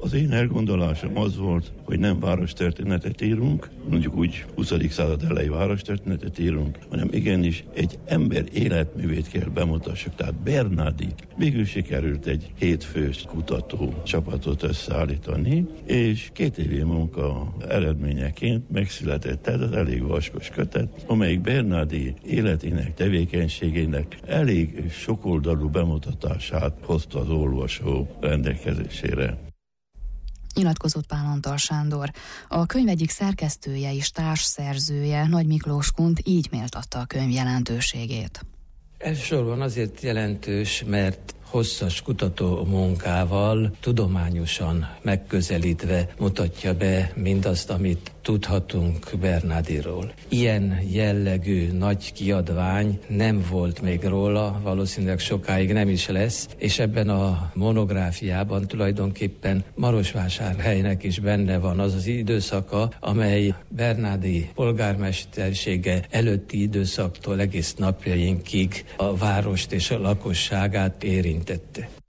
Az én elgondolásom az volt, hogy nem várostörténetet írunk, mondjuk úgy 20. század elejé várostörténetet írunk, hanem igenis egy ember életművét kell bemutassuk. Tehát Bernardi végül sikerült egy 7 fős kutató csapatot összeállítani, és 2 évi munka eredményeként megszületett ez az elég vaskos kötet, amelyik Bernardi életének, tevékenységének elég sokoldalú bemutatását hozta az olvasó rendelkezésére. Nyilatkozott Pál Antal Sándor. A könyv egyik szerkesztője és társszerzője, Nagy Miklós Kunt így méltatta a könyv jelentőségét. Elsősorban azért jelentős, mert hosszas kutató munkával, tudományosan megközelítve mutatja be mindazt, amit tudhatunk Bernardiról. Ilyen jellegű nagy kiadvány nem volt még róla, valószínűleg sokáig nem is lesz, és ebben a monográfiában tulajdonképpen Marosvásárhelynek is benne van az az időszaka, amely Bernardi polgármestersége előtti időszaktól egész napjainkig a várost és a lakosságát érintette.